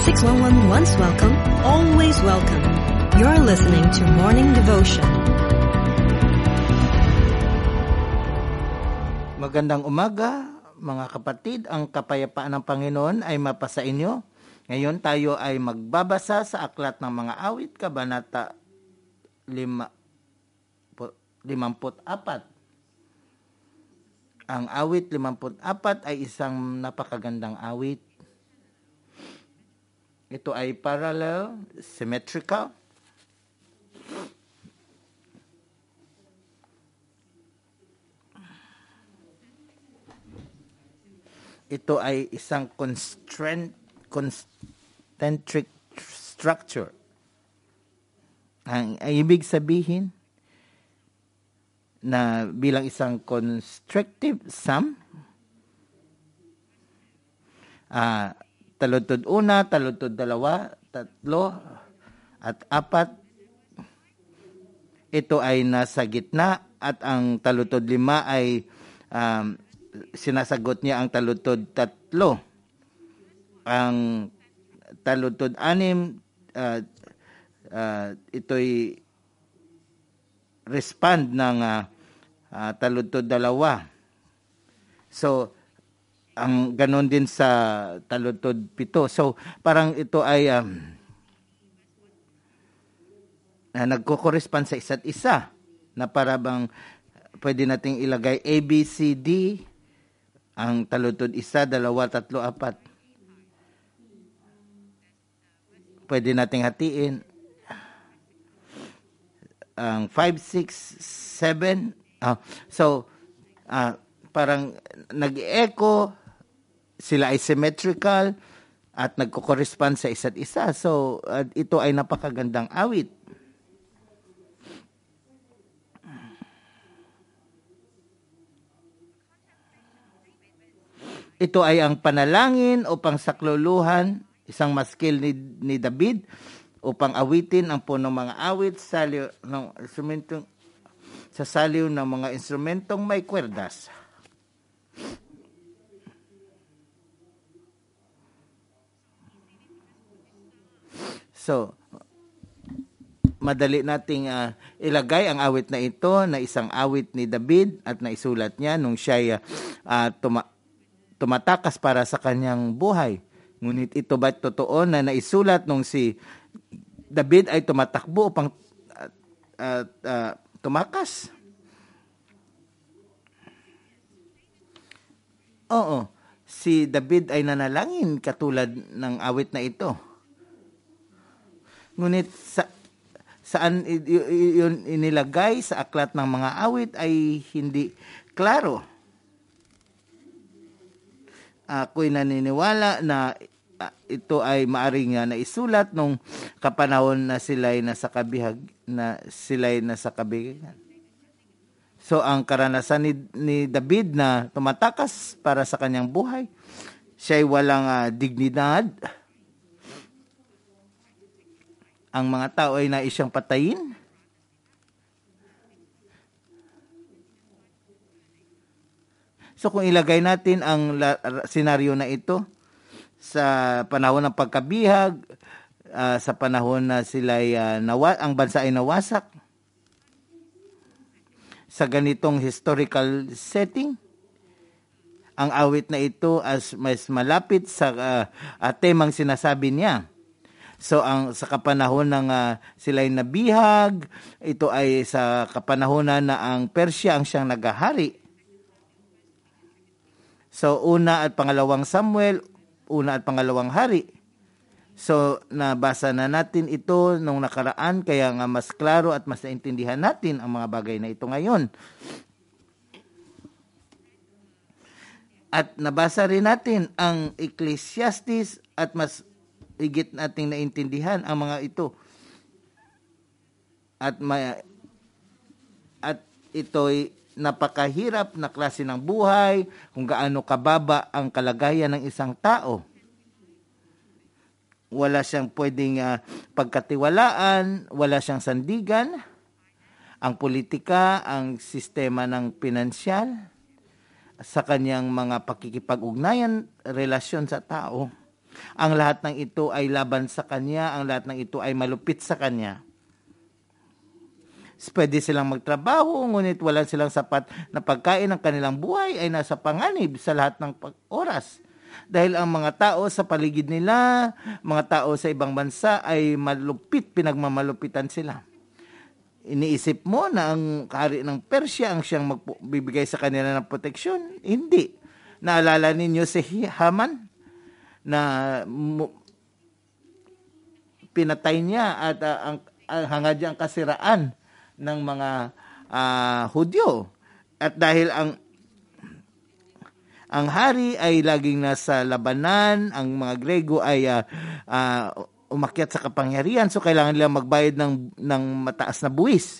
611 once welcome, always welcome. You're listening to Morning Devotion. Magandang umaga, mga kapatid. Ang kapayapaan ng Panginoon ay mapasa inyo. Ngayon tayo ay magbabasa sa Aklat ng Mga Awit, Kabanata 54. Ang awit 54 ay isang napakagandang awit. Ito ay parallel, symmetrical. Ito ay isang concentric structure. Ang ibig sabihin na bilang isang constructive sum, taludtod una, taludtod dalawa, tatlo, at apat. Ito ay nasa gitna at ang taludtod lima ay sinasagot niya ang taludtod tatlo. Ang taludtod anim, ito'y respond ng taludtod dalawa. So, ang ganon din sa taludtod pito. So, parang ito ay nagko-correspond sa isa't isa na para bang pwede nating ilagay A, B, C, D, ang taludtod isa, dalawa, tatlo, apat. Pwede nating hatiin ang 5, 6, 7. So, parang nag-echo, sila ay symmetrical at nagko-correspond sa isa't isa. So, ito ay napakagandang awit. Ito ay ang panalangin o pangsakluluhan, isang maskil ni David upang awitin ang punong mga awit sa saliw ng mga instrumentong may kwerdas. So, madali nating ilagay ang awit na ito na isang awit ni David at naisulat niya nung siya tumatakas para sa kanyang buhay. Ngunit ito ba totoo na naisulat nung si David ay tumatakbo upang tumakas? Oo, si David ay nanalangin katulad ng awit na ito. Ngunit saan yun inilagay sa aklat ng mga awit ay hindi klaro. Ako'y naniniwala na ito ay maaring naisulat nung kapanahon na sila'y nasa kabihagan. So, ang karanasan ni David na tumatakas para sa kanyang buhay, siya'y walang dignidad. Ang mga tao ay nais siyang patayin. So, kung ilagay natin ang senaryo na ito sa panahon ng pagkabihag, sa panahon na sila'y ang bansa ay nawasak, sa ganitong historical setting, ang awit na ito as mas malapit sa temang sinasabi niya. So, sa kapanahon ng sila'y nabihag, ito ay sa kapanahonan na ang Persia ang siyang naghahari. So, una at pangalawang Samuel, una at pangalawang hari. So, nabasa na natin ito nung nakaraan, kaya nga mas klaro at mas naintindihan natin ang mga bagay na ito ngayon. At nabasa rin natin ang Ecclesiastes at mas higit nating naintindihan ang mga ito. At ito'y napakahirap na klase ng buhay, kung gaano kababa ang kalagayan ng isang tao. Wala siyang pwedeng pagkatiwalaan, wala siyang sandigan. Ang politika, ang sistema ng pinansyal, sa kanyang mga pakikipag-ugnayan, relasyon sa tao. Ang lahat ng ito ay laban sa kanya, ang lahat ng ito ay malupit sa kanya. Pwede silang magtrabaho, ngunit wala silang sapat na pagkain, ng kanilang buhay ay nasa panganib sa lahat ng oras. Dahil ang mga tao sa paligid nila, mga tao sa ibang bansa ay malupit, pinagmamalupitan sila. Iniisip mo na ang hari ng Persya ang siyang magbibigay sa kanila ng proteksyon? Hindi. Naalala ninyo si Haman na pinatay niya at ang hangad niya ang kasiraan ng mga Hudyo. At dahil ang hari ay laging nasa labanan, ang mga Grego ay umakyat sa kapangyarihan, so kailangan nila magbayad ng mataas na buwis.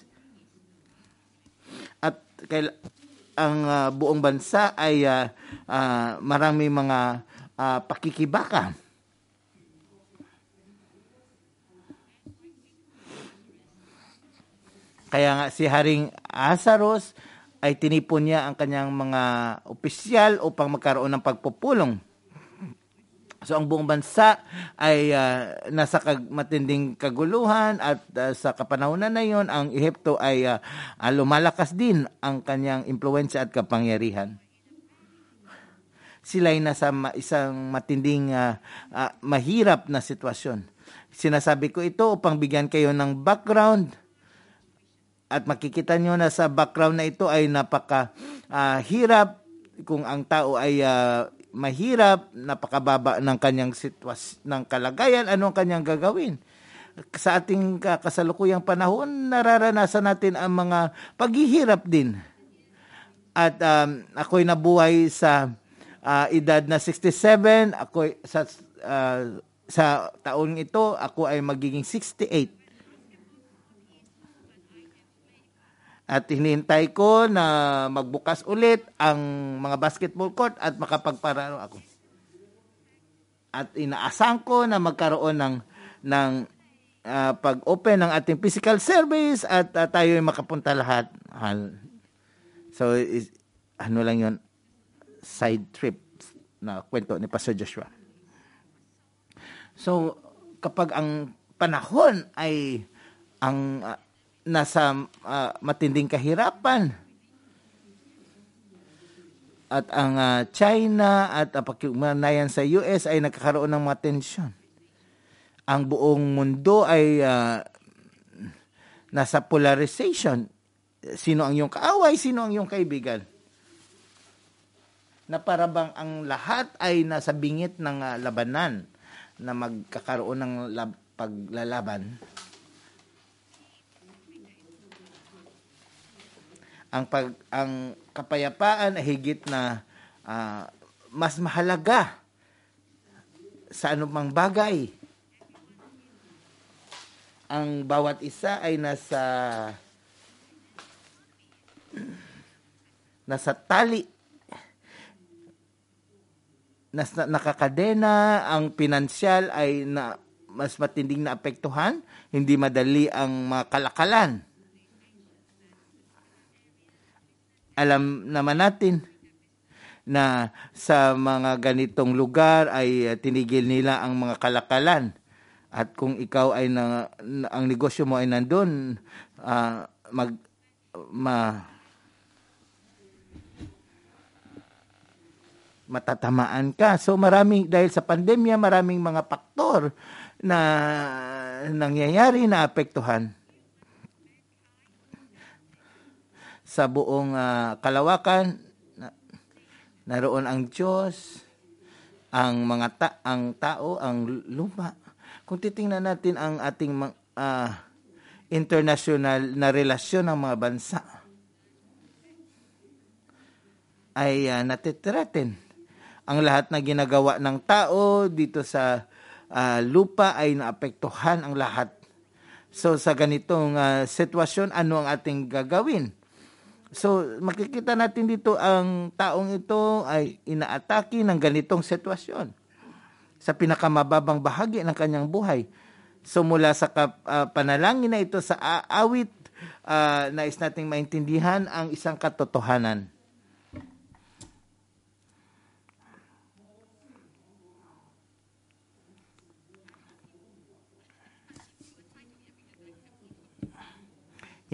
At ang buong bansa ay marami mga pakikibaka. Kaya nga si Haring Ahasuerus ay tinipon niya ang kanyang mga opisyal upang magkaroon ng pagpupulong. So ang buong bansa ay nasa matinding kaguluhan at sa kapanahunan na yon, ang Ehipto ay lumalakas din ang kanyang impluwensya at kapangyarihan. Sila ay nasa isang matinding mahirap na sitwasyon. Sinasabi ko ito upang bigyan kayo ng background. At makikita nyo na sa background na ito ay napaka-hirap. Kung ang tao ay mahirap, napakababa ng kanyang sitwasyon, ng kalagayan, ano ang kanyang gagawin? Sa ating kasalukuyang panahon, nararanasan natin ang mga paghihirap din. At ako'y nabuhay sa edad na 67, ako'y sa taon ito, ako ay magiging 68. At hinihintay ko na magbukas ulit ang mga basketball court at makapagpararo ako. At inaasahan ko na magkaroon ng pag-open ng ating physical service at tayo ay makapunta lahat. So, ano lang yun, side trip na kwento ni Pastor Joshua. So, kapag ang panahon ay nasa matinding kahirapan at ang China at pagkimanayan sa US ay nagkakaroon ng mga tensyon. Ang buong mundo ay nasa polarization. Sino ang iyong kaaway, sino ang iyong kaibigan? Na para bang ang lahat ay nasa bingit ng labanan na magkakaroon ng paglalaban. Ang kapayapaan ay higit na mas mahalaga sa anumang bagay. Ang bawat isa ay nasa tali, nakakadena. Ang pinansyal ay mas matinding na apektuhan, hindi madali ang mga kalakalan. Alam naman natin na sa mga ganitong lugar ay tinigil nila ang mga kalakalan. At kung ikaw ay ang negosyo mo ay nandun, matatamaan ka. So dahil sa pandemya, maraming mga faktor na nangyayari na apektuhan. Sa buong kalawakan, naroon ang Diyos, ang tao, ang lupa. Kung titingnan natin ang ating international na relasyon ng mga bansa, ay natitiratin. Ang lahat na ginagawa ng tao dito sa lupa ay naapektuhan ang lahat. So sa ganitong sitwasyon, ano ang ating gagawin? So, makikita natin dito ang taong ito ay inaatake ng ganitong sitwasyon sa pinakamababang bahagi ng kanyang buhay. So, mula sa panalangin na ito sa awit, nais nating maintindihan ang isang katotohanan.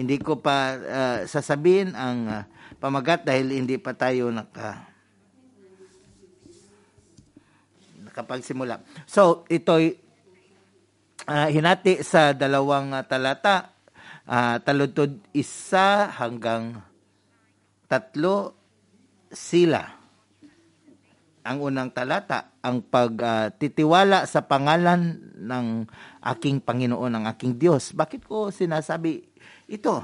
Hindi ko pa sasabihin ang pamagat dahil hindi pa tayo nakapagsimula. So, ito'y hinati sa dalawang talata, taludtod 1 hanggang 3 sila. Ang unang talata, ang pagtitiwala sa pangalan ng aking Panginoon, ng aking Diyos. Bakit ko sinasabi ito?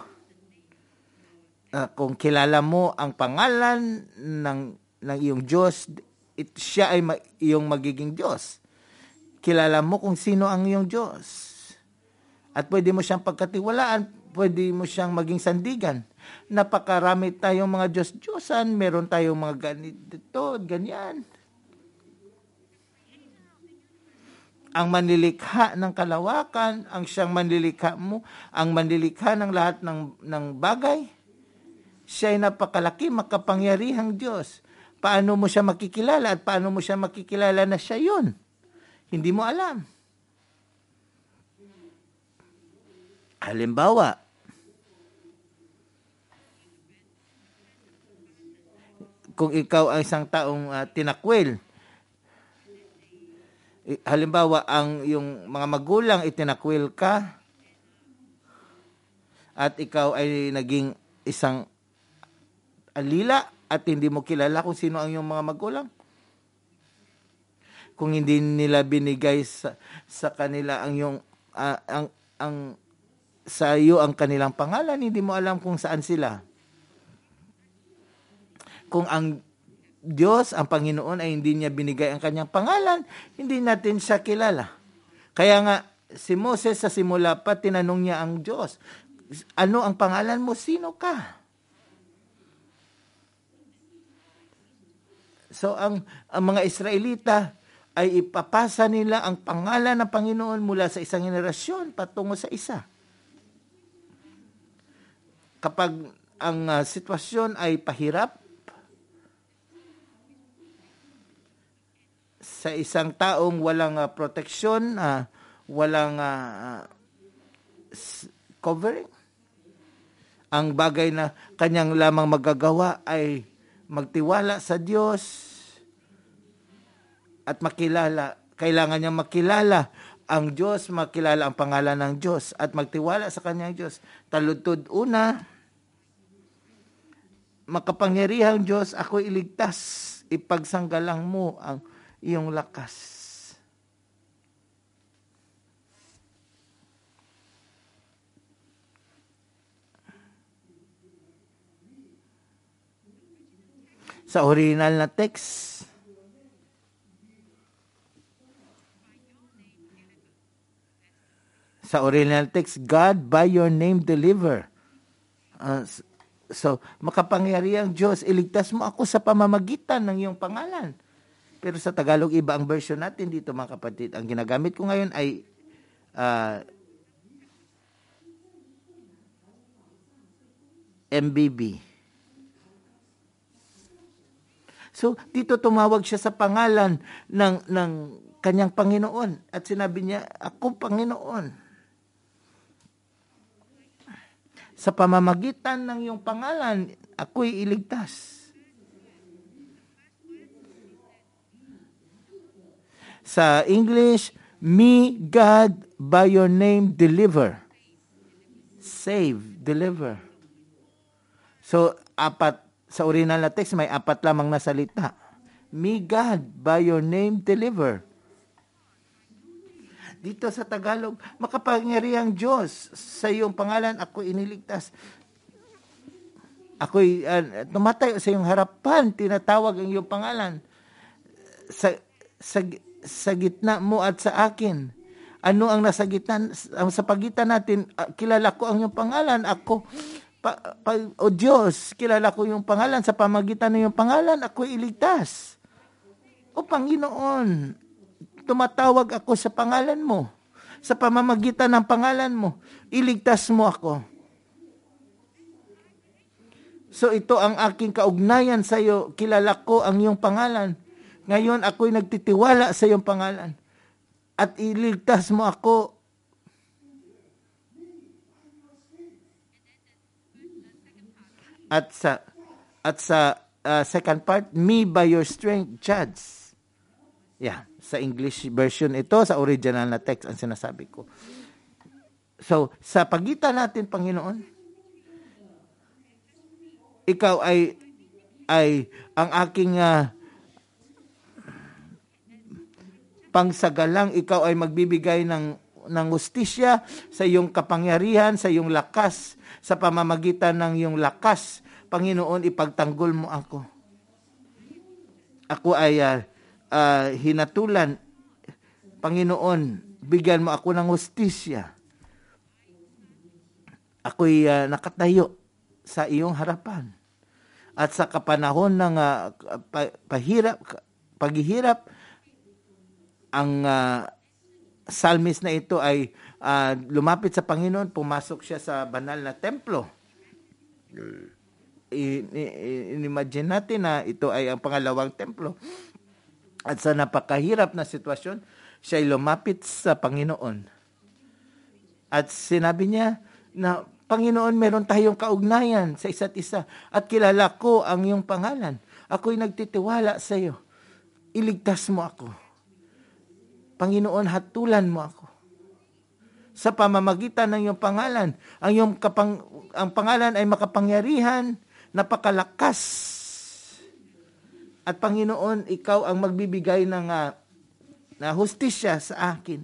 Kung kilala mo ang pangalan ng iyong Diyos, siya ay iyong magiging Diyos. Kilala mo kung sino ang iyong Diyos. At pwede mo siyang pagkatiwalaan, pwede mo siyang maging sandigan. Napakarami tayong mga Diyos-Diyosan, meron tayong mga ganito, ganyan. Ang manlilikha ng kalawakan, ang siyang manlilikha mo, ang manlilikha ng lahat ng bagay, siya ay napakalaki, makapangyarihang Diyos. Paano mo siya makikilala at paano mo siya makikilala na siya yun? Hindi mo alam. Halimbawa, kung ikaw ay isang taong tinakwil, halimbawa, yung mga magulang itinakwil ka at ikaw ay naging isang alila at hindi mo kilala kung sino ang iyong mga magulang. Kung hindi nila binigay sa kanila ang iyong sa iyo ang kanilang pangalan, hindi mo alam kung saan sila. Kung ang Diyos, ang Panginoon ay hindi niya binigay ang kanyang pangalan, hindi natin siya kilala. Kaya nga, si Moses sa simula pa, tinanong niya ang Diyos, ano ang pangalan mo? Sino ka? So, ang mga Israelita ay ipapasa nila ang pangalan ng Panginoon mula sa isang henerasyon patungo sa isa. Kapag ang sitwasyon ay pahirap, sa isang taong walang proteksyon, walang covering, ang bagay na kanyang lamang magagawa ay magtiwala sa Diyos at makilala. Kailangan niyang makilala ang Diyos, makilala ang pangalan ng Diyos at magtiwala sa kanyang Diyos. Taludtod una, makapangyarihang Diyos, ako iligtas, ipagsanggalang mo ang iyong lakas. Sa original na text, God by your name deliver. So, makapangyarihang Diyos, iligtas mo ako sa pamamagitan ng iyong pangalan. Pero sa Tagalog, iba ang version natin dito, mga kapatid. Ang ginagamit ko ngayon ay MBB. So, dito tumawag siya sa pangalan ng kanyang Panginoon. At sinabi niya, ako Panginoon. Sa pamamagitan ng iyong pangalan, ako'y iligtas. Sa English, me, God, by your name, deliver. Save, deliver. So, sa original na text, may 4 lamang na salita. Me, God, by your name, deliver. Dito sa Tagalog, makapangyarihang Diyos, sa iyong pangalan, ako iniligtas. Ako'y tumatay sa iyong harapan, tinatawag ang iyong pangalan. Sa gitna mo at sa akin. Ano ang nasa gitna? Sa pagitan natin, kilala ko ang iyong pangalan. Ako, o Diyos, kilala ko yung pangalan. Sa pamagitan ng iyong pangalan, ako'y iligtas. O Panginoon, tumatawag ako sa pangalan mo. Sa pamamagitan ng pangalan mo, iligtas mo ako. So ito ang aking kaugnayan sa iyo. Kilala ko ang iyong pangalan. Ngayon ako'y nagtitiwala sa iyong pangalan. At iligtas mo ako. At sa second part, me by your strength judge. Yeah, sa English version ito, sa original na text ang sinasabi ko. So, sa pagitan natin, Panginoon, ikaw ay ang aking pangsagalang, ikaw ay magbibigay ng hustisya sa iyong kapangyarihan, sa iyong lakas, sa pamamagitan ng iyong lakas. Panginoon, ipagtanggol mo ako. Ako ay hinatulan. Panginoon, bigyan mo ako ng hustisya. Ako'y nakatayo sa iyong harapan. At sa kapanahon ng paghihirap, ang psalmist na ito ay lumapit sa Panginoon, pumasok siya sa banal na templo. Imagine natin na ito ay ang pangalawang templo. At sa napakahirap na sitwasyon, siya ay lumapit sa Panginoon. At sinabi niya na, Panginoon, meron tayong kaugnayan sa isa't isa at kilala ko ang iyong pangalan. Ako'y nagtitiwala sa iyo. Iligtas mo ako. Panginoon, hatulan mo ako. Sa pamamagitan ng iyong pangalan, ang pangalan ay makapangyarihan, napakalakas. At Panginoon, ikaw ang magbibigay ng na hustisya sa akin.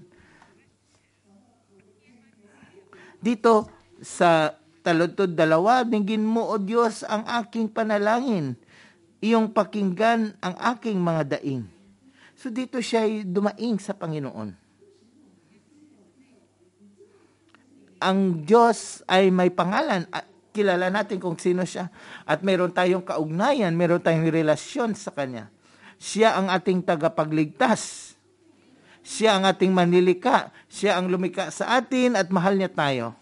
Dito sa taludtod 2, dinggin mo, O Diyos, ang aking panalangin. Iyong pakinggan ang aking mga daing. So dito siya ay dumaing sa Panginoon. Ang Diyos ay may pangalan. Kilala natin kung sino siya. At meron tayong kaugnayan, meron tayong relasyon sa Kanya. Siya ang ating tagapagligtas. Siya ang ating manlilika. Siya ang lumika sa atin at mahal niya tayo.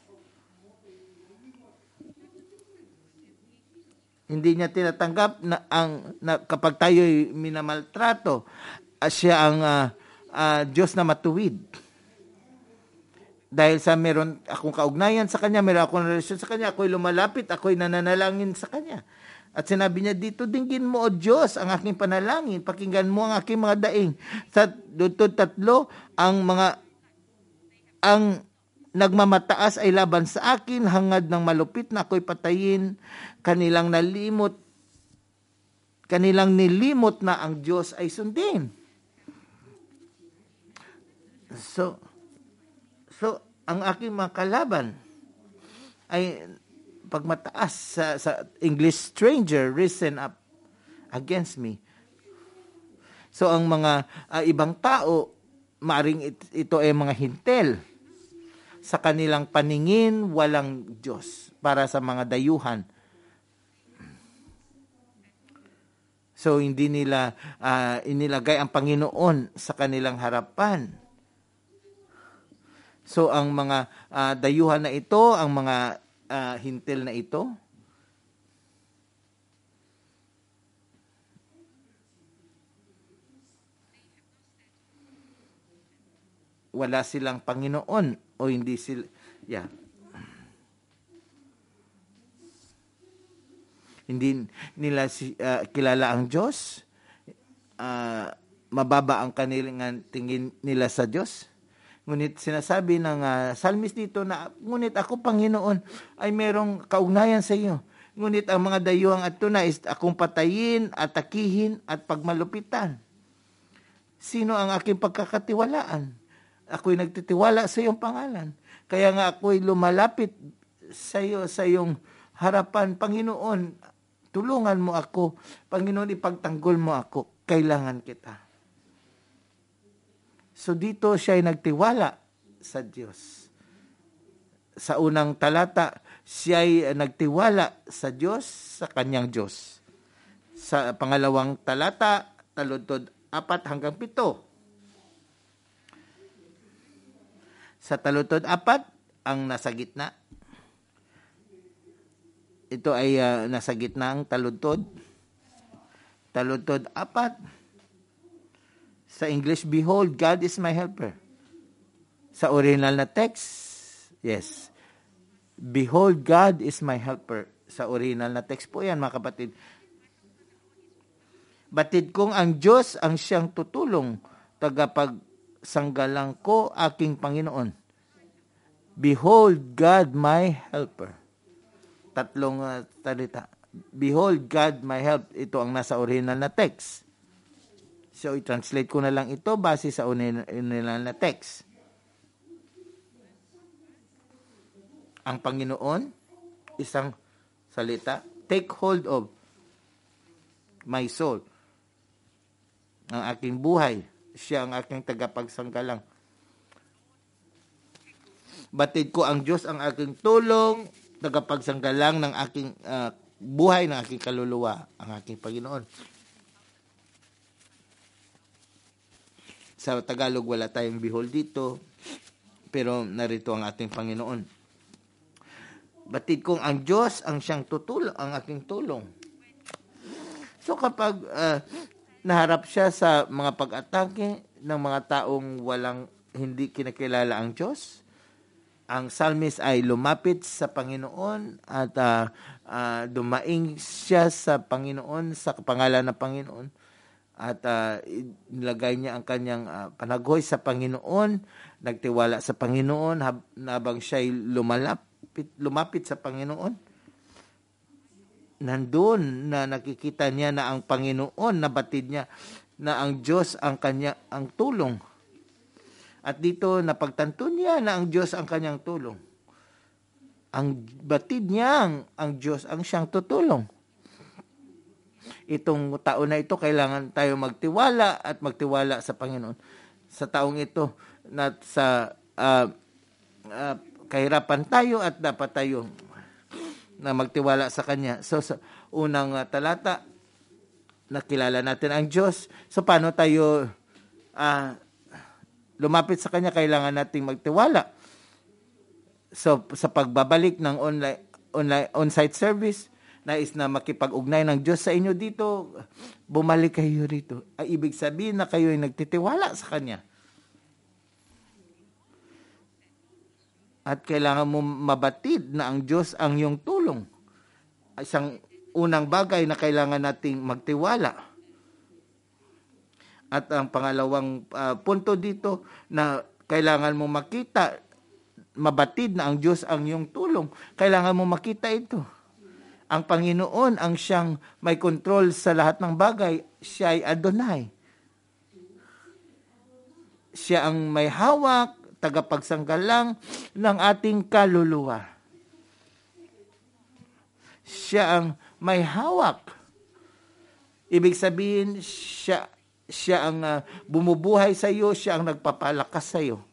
Hindi niya tinatanggap na kapag tayo'y minamaltrato, siya ang Diyos na matuwid. Dahil sa meron akong kaugnayan sa Kanya, meron akong relasyon sa Kanya, ako'y lumalapit, ako'y nananalangin sa Kanya. At sinabi niya dito, dinggin mo, O Diyos, ang aking panalangin, pakinggan mo ang aking mga daing. Sa dutod 3, ang nagmamataas ay laban sa akin, hangad ng malupit na ako'y patayin, kanilang nilimot na ang Diyos ay sundin. So ang aking mga kalaban ay pagmataas sa English, stranger risen up against me. So ang mga ibang tao, maaring ito ay mga hintel. Sa kanilang paningin, walang Diyos para sa mga dayuhan. So hindi nila inilagay ang Panginoon sa kanilang harapan. So ang mga dayuhan na ito, ang mga hintil na ito, wala silang Panginoon o hindi sila, hindi nila kilala ang Diyos, mababa ang kanilang tingin nila sa Diyos. Ngunit sinasabi ng psalmist dito na, ngunit ako, Panginoon, ay merong kaugnayan sa iyo. Ngunit ang mga dayuhang at tunay is akong patayin, atakihin, at pagmalupitan. Sino ang aking pagkakatiwalaan? Ako'y nagtitiwala sa iyong pangalan. Kaya nga ako'y lumalapit sa iyo, sa iyong harapan. Panginoon, tulungan mo ako. Panginoon, ipagtanggol mo ako. Kailangan kita. So dito siya ay nagtiwala sa Diyos. Sa unang talata, siya ay nagtiwala sa Diyos, sa kanyang Diyos. Sa pangalawang talata, taludtod 4 hanggang 7. Sa taludtod 4, ang nasa gitna. Ito ay nasa gitna ang taludtod. Taludtod 4. Sa English, behold, God is my helper. Sa original na text, yes. Behold, God is my helper. Sa original na text po yan, mga kapatid. Batid kong ang Diyos ang siyang tutulong, tagapagsanggalang ko aking Panginoon. Behold God my helper. Tatlong talita. Behold God my help. Ito ang nasa original na text. So, i-translate ko na lang ito base sa original na text. Ang Panginoon, isang salita, take hold of my soul. Ang aking buhay. Siya ang aking tagapagsanggalang. Batid ko ang Diyos ang aking tulong, tagapagsanggalang ng aking buhay, ng aking kaluluwa, ang aking Panginoon. Sa Tagalog, wala tayong behold dito, pero narito ang ating Panginoon. Batid kong ang Diyos ang siyang tutulong, ang aking tulong. So kapag naharap siya sa mga pag-atake ng mga taong hindi kinakilala ang Diyos, ang psalmist ay lumapit sa Panginoon at dumaing siya sa Panginoon, sa pangalan ng Panginoon, at nilagay niya ang kanyang panaghoy sa Panginoon, nagtiwala sa Panginoon habang siya'y lumapit sa Panginoon. Nandun na nakikita niya na ang Panginoon, nabatid niya na ang Diyos ang tulong. At dito napagtanto niya na ang Diyos ang kanyang tulong. Ang batid niya ang Diyos ang siyang tutulong. Itong taon na ito, kailangan tayo magtiwala at magtiwala sa Panginoon. Sa taong ito, na sa kahirapan tayo at dapat tayo na magtiwala sa Kanya. So, sa unang talata, nakilala natin ang Diyos. So, paano tayo lumapit sa Kanya? Kailangan nating magtiwala. So, sa pagbabalik ng on-site service, nais na makipag-ugnay ng Diyos sa inyo dito, bumalik kayo rito. Ay, ibig sabihin na kayo ay nagtitiwala sa Kanya. At kailangan mo mabatid na ang Diyos ang iyong tulong. Isang unang bagay na kailangan nating magtiwala. At ang pangalawang punto dito na kailangan mo makita, mabatid na ang Diyos ang iyong tulong. Kailangan mo makita ito. Ang Panginoon ang siyang may control sa lahat ng bagay. Siya ay Adonai. Siya ang may hawak, tagapagsanggalang ng ating kaluluwa. Siya ang may hawak. Ibig sabihin, siya ang bumubuhay sa iyo, siya ang nagpapalakas sa iyo.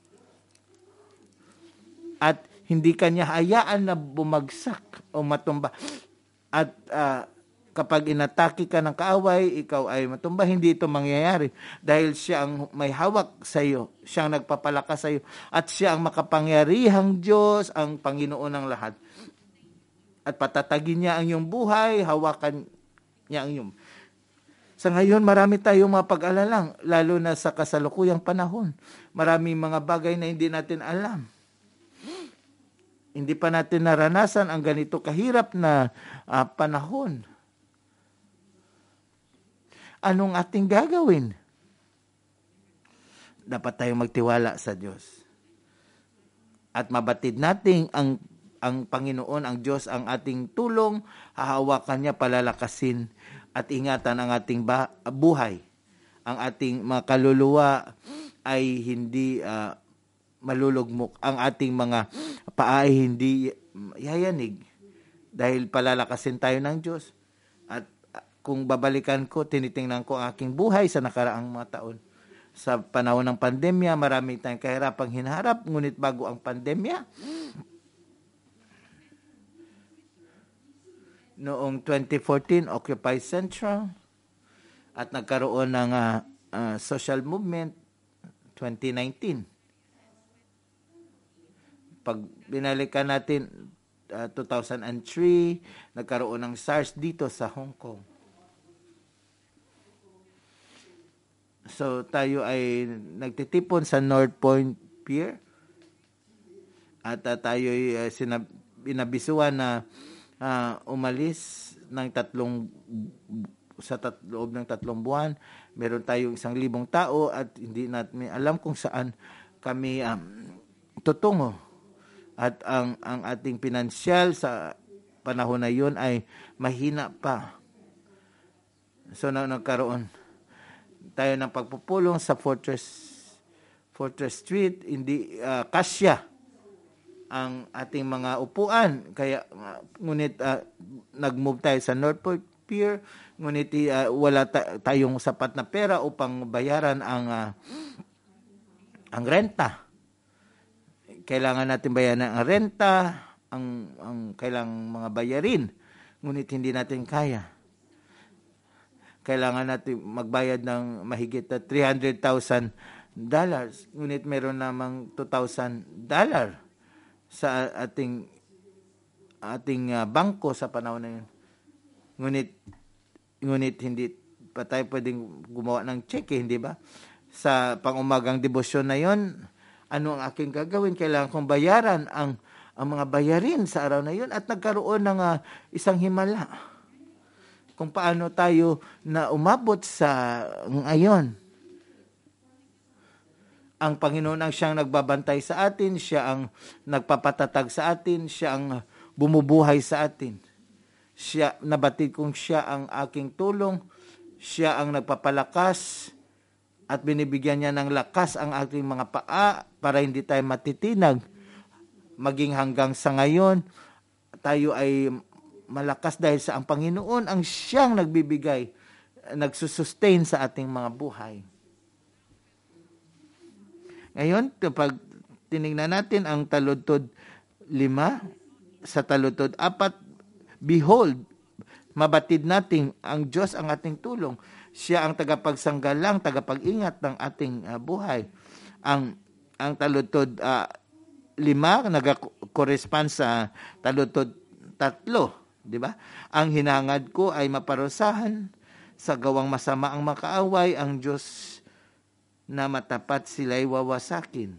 At hindi kanya hayaan na bumagsak o matumba. At kapag inatake ka ng kaaway, ikaw ay matumba, hindi ito mangyayari. Dahil siya ang may hawak sa iyo. Siya ang nagpapalakas sa iyo. At siya ang makapangyarihang Diyos, ang Panginoon ng lahat. At patatagin niya ang iyong buhay, hawakan niya ang iyong. Sa ngayon, marami tayong mga pag-alalang, lalo na sa kasalukuyang panahon. Maraming mga bagay na hindi natin alam. Hindi pa natin naranasan ang ganito kahirap na panahon. Anong ating gagawin? Dapat tayong magtiwala sa Diyos. At mabatid natin ang Panginoon, ang Diyos, ang ating tulong, hahawakan niya, palalakasin, at ingatan ang ating buhay. Ang ating mga kaluluwa ay hindi malulugmok. Ang ating mga paa ay hindi yayanig. Dahil palalakasin tayo ng Diyos. At kung babalikan ko, tinitingnan ko ang aking buhay sa nakaraang mga taon. Sa panahon ng pandemya, marami tayong kahirapang hinaharap, ngunit bago ang pandemya, noong 2014, Occupy Central, at nagkaroon ng social movement 2019. Pag binalikan natin 2003, nagkaroon ng SARS dito sa Hong Kong. So tayo ay nagtitipon sa North Point Pier at tayo ay binabisuan na umalis ng loob ng 3 buwan. Meron tayong 1,000 tao at hindi natin alam kung saan kami tutungo. At ang ating pinansyal sa panahon na yun ay mahina pa. So nagkaroon tayo ng pagpupulong sa Fortress Street, hindi kasya ang ating mga upuan. Kaya ngunit nag-move tayo sa Northport Pier, ngunit wala tayong sapat na pera upang bayaran ang renta. Kailangan natin bayaran ang renta, ang kailangang mga bayarin, ngunit hindi natin kaya. Kailangan natin magbayad ng mahigit na $300,000, ngunit meron namang $2,000 sa ating bangko sa panahon na yun. Ngunit hindi pa tayo pwedeng gumawa ng cheque, hindi ba? Sa pangumagang debosyon na yon, ano ang aking gagawin? Kailangan kong bayaran ang mga bayarin sa araw na yon, at nagkaroon ng isang himala kung paano tayo na umabot sa ngayon. Ang Panginoon ang siyang nagbabantay sa atin, siya ang nagpapatatag sa atin, siya ang bumubuhay sa atin. Siya, nabatid kong siya ang aking tulong, siya ang nagpapalakas at binibigyan niya ng lakas ang ating mga paa para hindi tayo matitinag. Maging hanggang sa ngayon, tayo ay malakas dahil sa ang Panginoon ang siyang nagbibigay, nagsusustain sa ating mga buhay. Ngayon, kapag tinignan natin ang taludtod 5, sa taludtod 4, behold, mabatid natin ang Diyos ang ating tulong. Siya ang tagapagsanggalang, tagapag-ingat ng ating buhay. Ang taludtod 5 nag-correspond sa taludtod 3. Di ba? Ang hinangad ko ay maparusahan, sa gawang masama ang makaaway, ang Diyos na matapat sila'y wawasakin.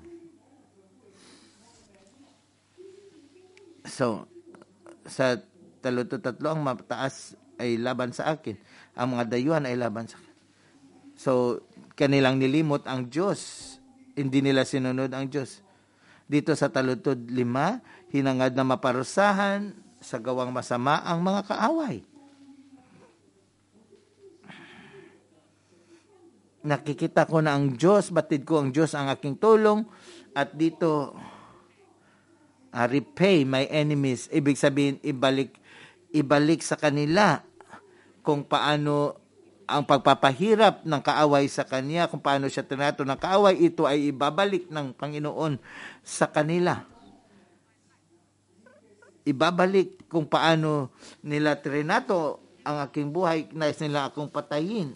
So, sa taludtod 3, ang mataas ay laban sa akin. Ang mga dayuhan ay laban sa akin. So, kanilang nilimot ang Diyos. Hindi nila sinunod ang Diyos. Dito sa taludtod 5, hinangad na maparusahan, sa gawang masama ang mga kaaway. Nakikita ko na ang Diyos, batid ko ang Diyos ang aking tulong, at dito, repay my enemies. Ibig sabihin, ibalik sa kanila kung paano ang pagpapahirap ng kaaway sa kanya, kung paano siya trinato ng kaaway, ito ay ibabalik ng Panginoon sa kanila. Ibabalik kung paano nila trinato ang aking buhay, nais nila akong patayin.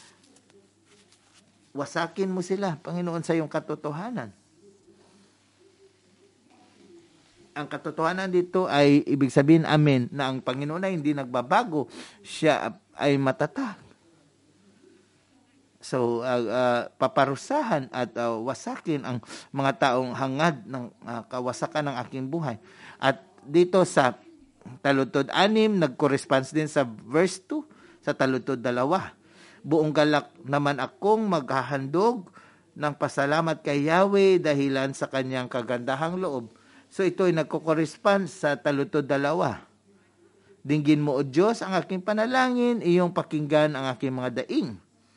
Wasakin mo sila, Panginoon, sa iyong katotohanan. Ang katotohanan dito ay ibig sabihin, amen, na ang Panginoon ay hindi nagbabago. Siya ay matatag. So, paparusahan at wasakin ang mga taong hangad ng kawasakan ng aking buhay. At dito sa taludtod 6, nag-corresponds din sa verse 2, sa taludtod 2. Buong galak naman akong maghahandog ng pasalamat kay Yahweh dahilan sa kanyang kagandahang loob. So ito ay nagko-correspond sa taludtod 2. Dinggin mo, O Diyos, ang aking panalangin, iyong pakinggan ang aking mga daing.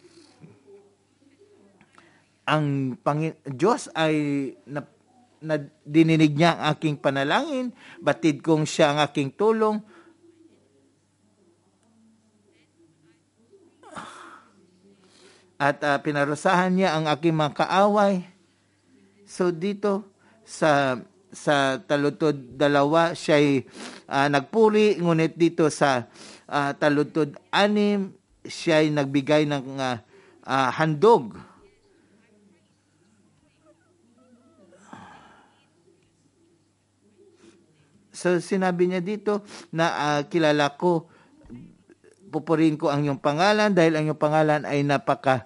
Ang Diyos ay na dininig niya ang aking panalangin, batid kong siya ang aking tulong. At pinarusahan niya ang aking mga kaaway. So dito sa taludtod 2, siya'y nagpuri, ngunit dito sa taludtod 6, siya'y nagbigay ng handog. So sinabi niya dito na kilala ko, pupurihin ko ang iyong pangalan dahil ang iyong pangalan ay napaka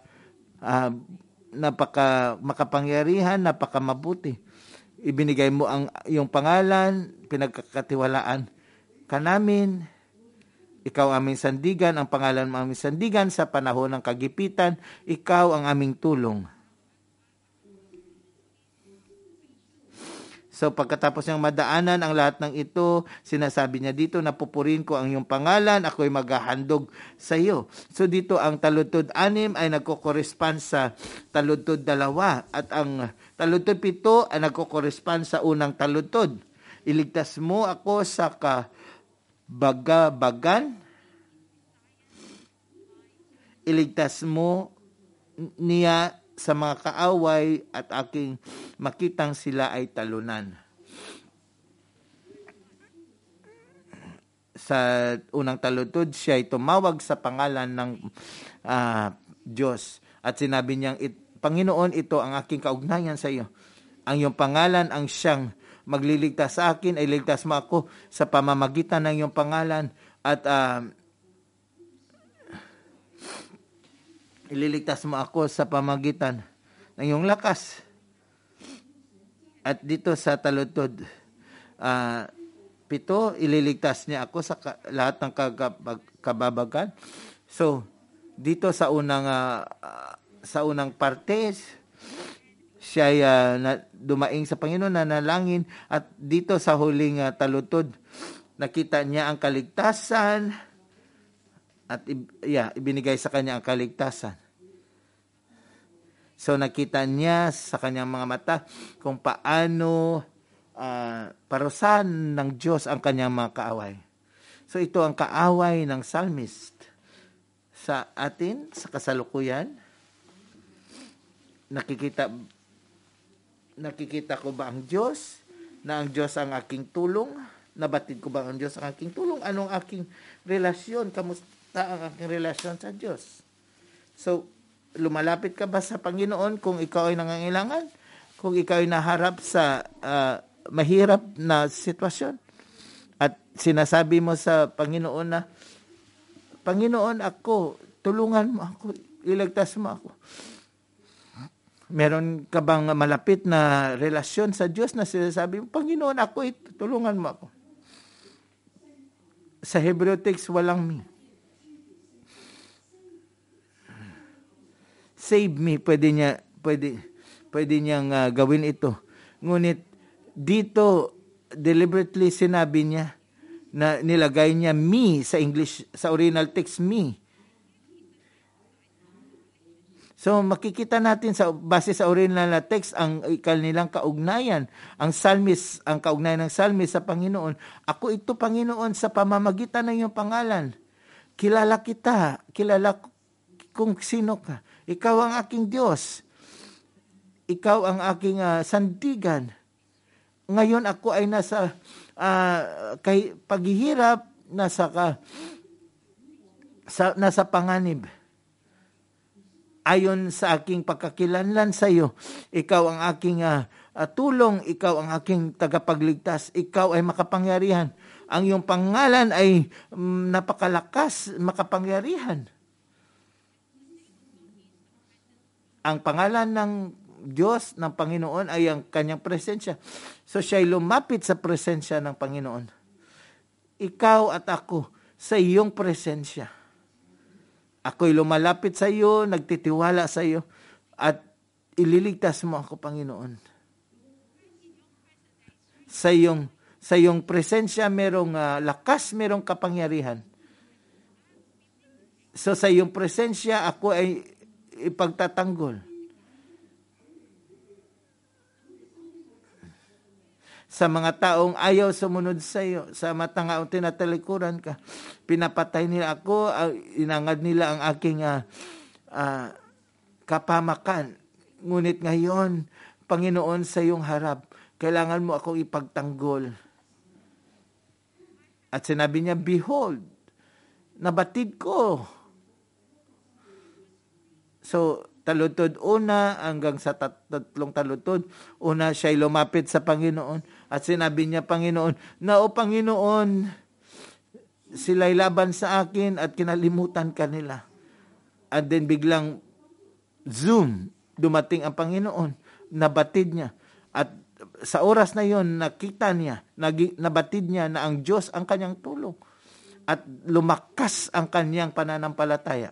makapangyarihan, napaka mabuti. Ibinigay mo ang iyong pangalan, pinagkakatiwalaan kanamin, ikaw aming sandigan, ang pangalan mo aming sandigan sa panahon ng kagipitan, ikaw ang aming tulong. So pagkatapos niyang madaanan ang lahat ng ito, sinasabi niya dito, napupurin ko ang iyong pangalan, ako'y maghahandog sa iyo. So dito ang taludtod 6 ay nagko-correspond sa taludtod 2 at ang taludtod 7 ay nagko-correspond sa unang taludtod. Iligtas mo ako sa kabagabagan, iligtas mo niya sa mga kaaway at aking makitang sila ay talunan. Sa unang taludtod, siya ay tumawag sa pangalan ng Diyos. At sinabi niyang, Panginoon, ito ang aking kaugnayan sa iyo. Ang iyong pangalan ang siyang magliligtas sa akin, ay ligtas mo ako sa pamamagitan ng iyong pangalan. At ililigtas mo ako sa pamagitan ng iyong lakas. At dito sa taludtod 7, ililigtas niya ako sa lahat ng kababagan. So, dito sa unang parte, siya ay dumaing sa Panginoon, nanalangin, at dito sa huling taludtod, nakita niya ang kaligtasan, at ibinigay sa kanya ang kaligtasan. So nakita niya sa kanyang mga mata kung paano parusahan ng Diyos ang kanyang mga kaaway. So ito ang kaaway ng psalmist sa atin, sa kasalukuyan. Nakikita ko ba ang Diyos? Na ang Diyos ang aking tulong? Nabatid ko ba ang Diyos ang aking tulong? Anong aking relasyon? Kamusta ang aking relasyon sa Diyos? So, lumalapit ka ba sa Panginoon kung ikaw ay nangangailangan? Kung ikaw ay naharap sa mahirap na sitwasyon? At sinasabi mo sa Panginoon na, Panginoon, ako, tulungan mo ako, iligtas mo ako. Meron ka bang malapit na relasyon sa Diyos na sinasabi mo, Panginoon, ako, tulungan mo ako? Sa Hebrew text, walang me. Save me, pwede niyang gawin ito. Ngunit dito deliberately sinabi niya na nilagay niya me sa English, sa original text me. So makikita natin base sa original na text ang kanilang kaugnayan. Ang kaugnayan ng psalmist sa Panginoon. Ako ito, Panginoon, sa pamamagitan ng iyong pangalan. Kilala kita, kilala kung sino ka. Ikaw ang aking Diyos. Ikaw ang aking sandigan. Ngayon ako ay nasa paghihirap, nasa panganib. Ayon sa aking pagkakilanlan sa iyo, ikaw ang aking tulong, ikaw ang aking tagapagligtas, ikaw ay makapangyarihan. Ang iyong pangalan ay napakalakas, makapangyarihan. Ang pangalan ng Diyos, ng Panginoon, ay ang kanyang presensya. So siya ay lumapit sa presensya ng Panginoon. Ikaw at ako sa iyong presensya. Ako'y lumalapit sa iyo, nagtitiwala sa iyo, at ililigtas mo ako, Panginoon. Sa iyong presensya, merong lakas, merong kapangyarihan. So sa iyong presensya, ako ay ipagtatanggol. Sa mga taong ayaw sumunod sa iyo, sa matangaong tinatalikuran ka, pinapatay nila ako, inangad nila ang aking kapamakan. Ngunit ngayon, Panginoon, sa iyong harap, kailangan mo akong ipagtanggol. At sinabi niya, behold, nabatid ko. So, taludtod 1 hanggang sa 3 taludtod. Una, siya'y lumapit sa Panginoon. At sinabi niya, Panginoon, na o Panginoon, sila'y laban sa akin at kinalimutan ka nila. And then biglang, zoom, dumating ang Panginoon. Nabatid niya. At sa oras na yon, nakita niya, nabatid niya na ang Diyos ang kanyang tulong at lumakas ang kanyang pananampalataya.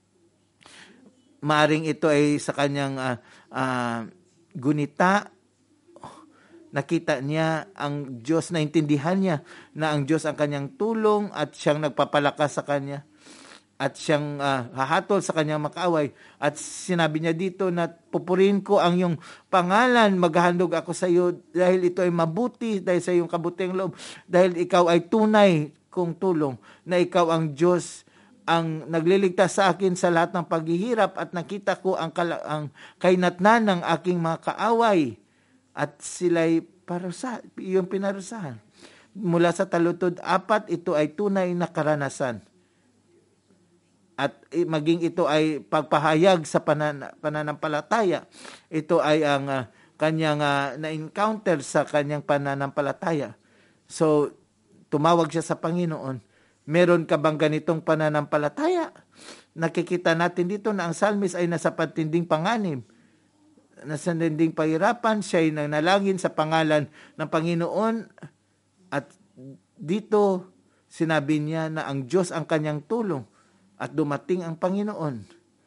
Maaring ito ay sa kanyang gunita, nakita niya ang Diyos, naintindihan niya na ang Diyos ang kanyang tulong at siyang nagpapalakas sa kanya at siyang hahatol sa kanyang makaaway. At sinabi niya dito na pupurihin ko ang iyong pangalan, maghahandog ako sa iyo dahil ito ay mabuti, dahil sa iyong kabutiang loob, dahil ikaw ay tunay kong tulong, na ikaw ang Diyos ang nagliligtas sa akin sa lahat ng paghihirap at nakita ko ang kainatnan ng aking mga kaaway at sila'y yung pinarusahan. Mula sa talutod 4, ito ay tunay na karanasan. At maging ito ay pagpahayag sa pananampalataya. Ito ay ang kanyang na-encounter sa kanyang pananampalataya. So, tumawag siya sa Panginoon. Meron ka bang ganitong pananampalataya? Nakikita natin dito na ang psalmist ay nasa patinding panganib. Nasa patinding pahirapan, siya ay nanalangin sa pangalan ng Panginoon. At dito, sinabi niya na ang Diyos ang kanyang tulong. At dumating ang Panginoon.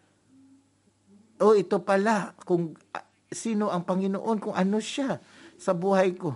Ito pala, kung sino ang Panginoon, kung ano siya sa buhay ko.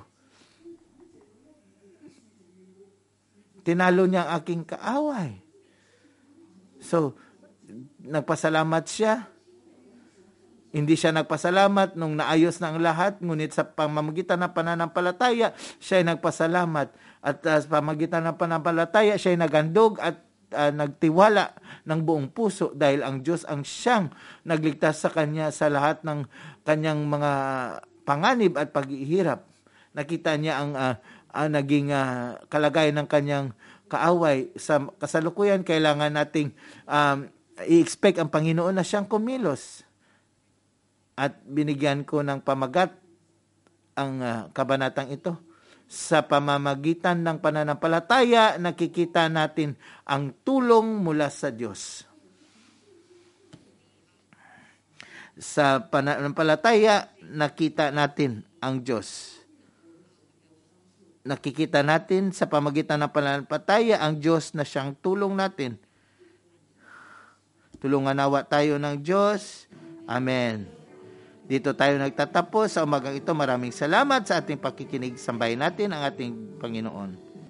Tinalo niya ang aking kaaway. So, nagpasalamat siya. Hindi siya nagpasalamat nung naayos na ang lahat, ngunit sa pamamagitan ng pananampalataya, siya ay nagpasalamat. At sa pamamagitan ng pananampalataya, siya ay naghandog at nagtiwala ng buong puso dahil ang Diyos ang siyang nagligtas sa kanya sa lahat ng kanyang mga panganib at paghihirap. Nakita niya ang naging kalagayan ng kanyang kaaway. Sa kasalukuyan, kailangan nating i-expect ang Panginoon na siyang kumilos. At binigyan ko ng pamagat ang kabanatang ito. Sa pamamagitan ng pananampalataya, nakikita natin ang tulong mula sa Diyos. Sa pananampalataya, nakita natin ang Diyos. Nakikita natin sa pamamagitan ng pananampalataya ang Diyos na siyang tulong natin. Tulungan nawa tayo ng Diyos. Amen. Dito tayo nagtatapos sa umagang ito. Maraming salamat sa ating pakikinig. Sambahin natin ang ating Panginoon.